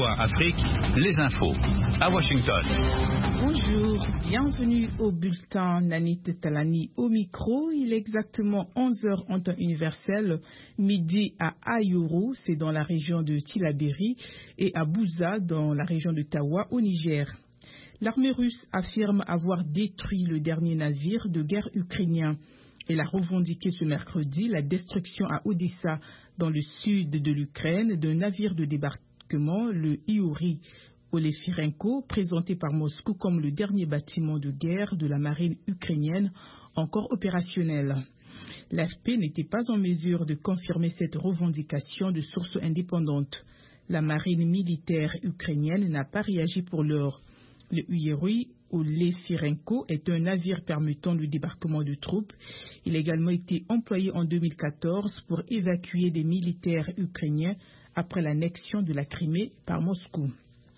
VOA Afrique, les infos. À Washington. Bonjour, bienvenue au bulletin. Nanit Talani au micro. Il est exactement 11h en temps universel, midi à Ayuru, c'est dans la région de Tillabéri, et à Bouza, dans la région de Tawa, au Niger. L'armée russe affirme avoir détruit le dernier navire de guerre ukrainien. Elle a revendiqué ce mercredi la destruction à Odessa, dans le sud de l'Ukraine, d'un navire de débarquement, le Yuri Olefirenko, présenté par Moscou comme le dernier bâtiment de guerre de la marine ukrainienne encore opérationnel. L'AFP n'était pas en mesure de confirmer cette revendication de sources indépendantes. La marine militaire ukrainienne n'a pas réagi pour l'heure. Le Yuri Olefirenko est un navire permettant le débarquement de troupes. Il a également été employé en 2014 pour évacuer des militaires ukrainiens après l'annexion de la Crimée par Moscou.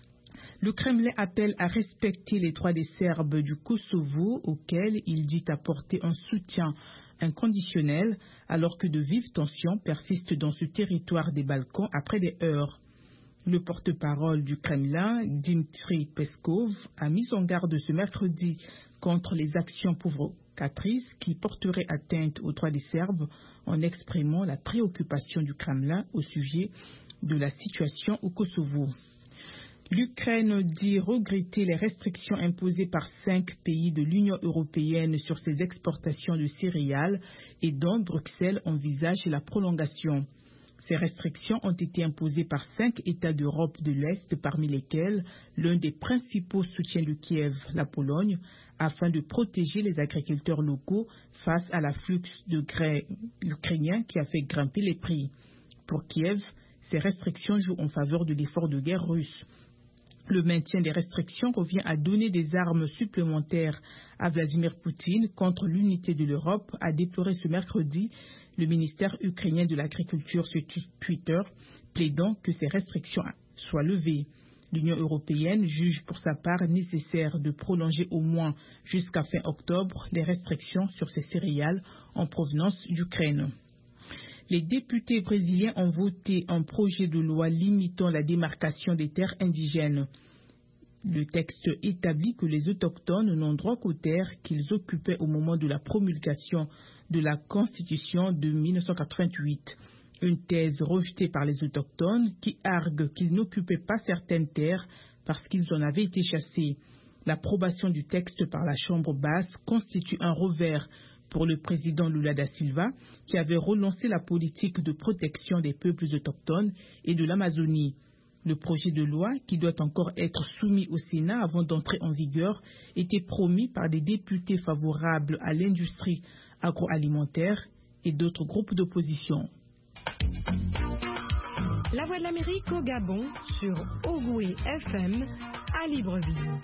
Le Kremlin appelle à respecter les droits des Serbes du Kosovo, auxquels il dit apporter un soutien inconditionnel, alors que de vives tensions persistent dans ce territoire des Balkans après des heurts. Le porte-parole du Kremlin, Dmitry Peskov, a mis en garde ce mercredi contre les actions provocatrices qui porteraient atteinte aux droits des Serbes en exprimant la préoccupation du Kremlin au sujet de la situation au Kosovo. L'Ukraine dit regretter les restrictions imposées par 5 pays de l'Union européenne sur ses exportations de céréales et dont Bruxelles envisage la prolongation. Ces restrictions ont été imposées par 5 États d'Europe de l'Est, parmi lesquels l'un des principaux soutiens de Kiev, la Pologne, afin de protéger les agriculteurs locaux face à l'afflux de grès ukrainien qui a fait grimper les prix. Pour Kiev, ces restrictions jouent en faveur de l'effort de guerre russe. Le maintien des restrictions revient à donner des armes supplémentaires à Vladimir Poutine contre l'unité de l'Europe, a déploré ce mercredi le ministère ukrainien de l'Agriculture sur Twitter, plaidant que ces restrictions soient levées. L'Union européenne juge pour sa part nécessaire de prolonger au moins jusqu'à fin octobre les restrictions sur ces céréales en provenance d'Ukraine. Les députés brésiliens ont voté un projet de loi limitant la démarcation des terres indigènes. Le texte établit que les autochtones n'ont droit qu'aux terres qu'ils occupaient au moment de la promulgation de la Constitution de 1988. Une thèse rejetée par les autochtones qui arguent qu'ils n'occupaient pas certaines terres parce qu'ils en avaient été chassés. L'approbation du texte par la Chambre basse constitue un revers pour le président Lula da Silva, qui avait relancé la politique de protection des peuples autochtones et de l'Amazonie. Le projet de loi, qui doit encore être soumis au Sénat avant d'entrer en vigueur, était promis par des députés favorables à l'industrie agroalimentaire et d'autres groupes d'opposition. La Voix de l'Amérique au Gabon sur Ogoué FM à Libreville.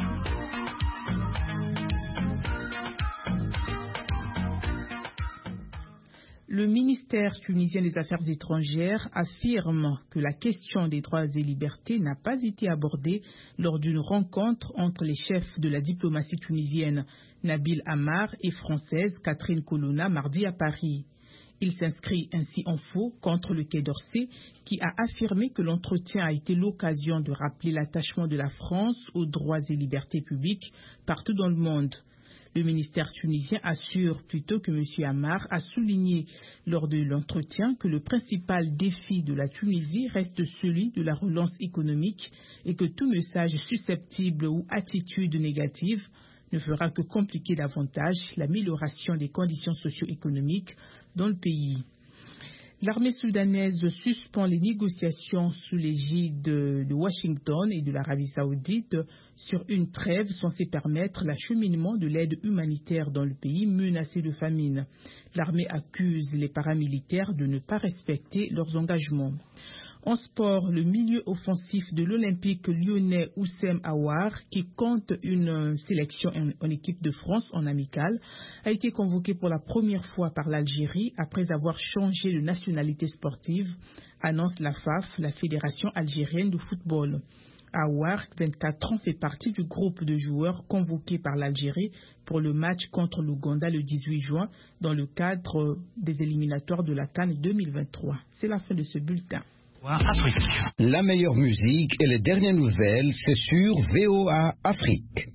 Le ministère tunisien des Affaires étrangères affirme que la question des droits et libertés n'a pas été abordée lors d'une rencontre entre les chefs de la diplomatie tunisienne, Nabil Amar, et française Catherine Colonna, mardi à Paris. Il s'inscrit ainsi en faux contre le Quai d'Orsay, qui a affirmé que l'entretien a été l'occasion de rappeler l'attachement de la France aux droits et libertés publiques partout dans le monde. Le ministère tunisien assure plutôt que M. Amar a souligné lors de l'entretien que le principal défi de la Tunisie reste celui de la relance économique et que tout message susceptible ou attitude négative ne fera que compliquer davantage l'amélioration des conditions socio-économiques dans le pays. L'armée soudanaise suspend les négociations sous l'égide de Washington et de l'Arabie saoudite sur une trêve censée permettre l'acheminement de l'aide humanitaire dans le pays menacé de famine. L'armée accuse les paramilitaires de ne pas respecter leurs engagements. En sport, le milieu offensif de l'Olympique lyonnais Oussem Aouar, qui compte une sélection en équipe de France en amical, a été convoqué pour la première fois par l'Algérie après avoir changé de nationalité sportive, annonce la FAF, la Fédération algérienne de football. Aouar, 24 ans, fait partie du groupe de joueurs convoqués par l'Algérie pour le match contre l'Ouganda le 18 juin dans le cadre des éliminatoires de la CAN 2023. C'est la fin de ce bulletin. Afrique. La meilleure musique et les dernières nouvelles, c'est sur VOA Afrique.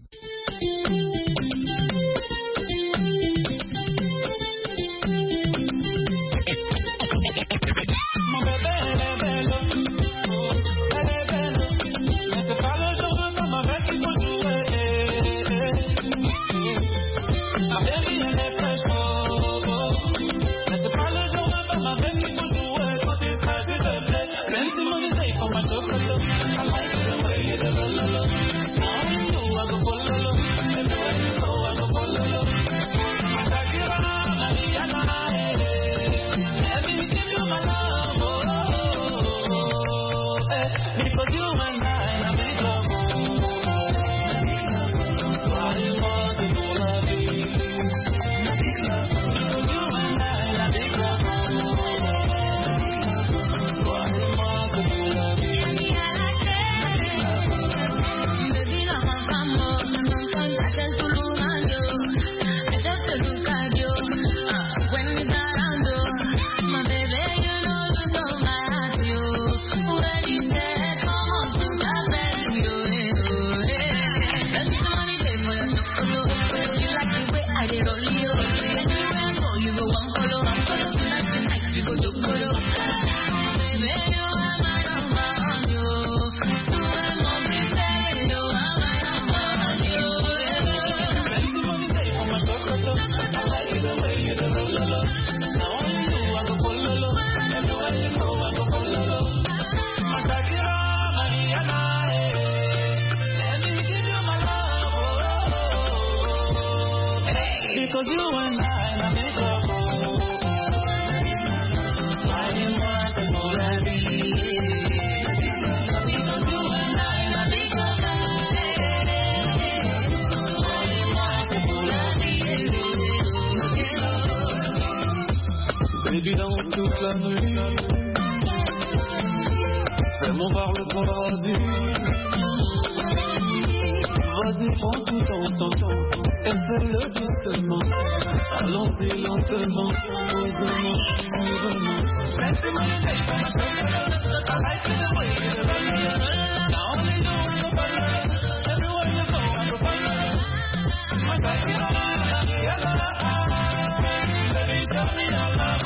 Évidence toute la nuit, fais-moi voir le croisé. Vas-y, prends tout ton temps, et fais-le justement. Allons-y lentement, posément, suivement. Laissez-moi les tailles, comme un cheveu, I like it the way you run it. Now only you want to follow, everywhere you go, I go follow. My back, you know, baby, show me your love.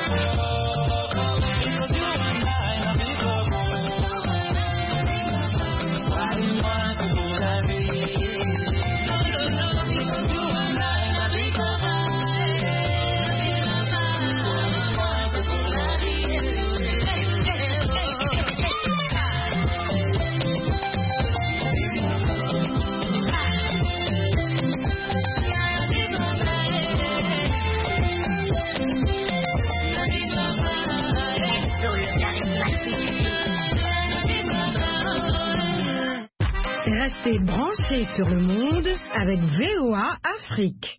Restez branchés sur le monde avec VOA Afrique.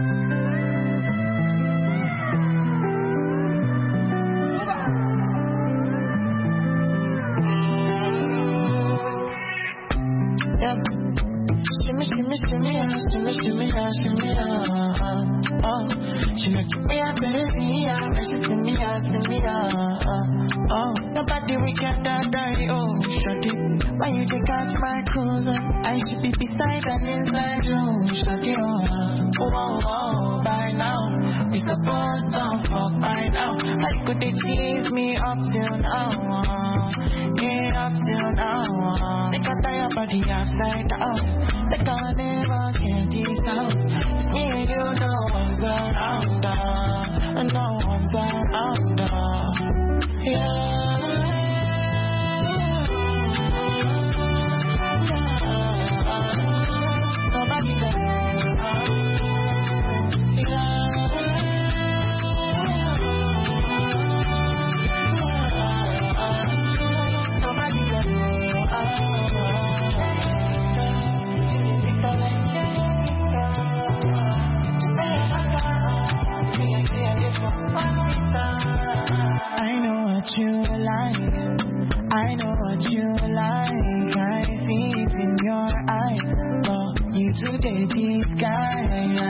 Nobody we can die, oh, shut it. Why you take out my cruiser? I should be beside an inside room, shut it, oh, by now. We supposed to fuck by now. How could they tease me up till now? Yeah, up till now. They can't tie your body upside down. They can't never get this out. It's me and you, no one's around. No one's around. Yeah. You like, I know what you like. I see it in your eyes. But you today, this guy.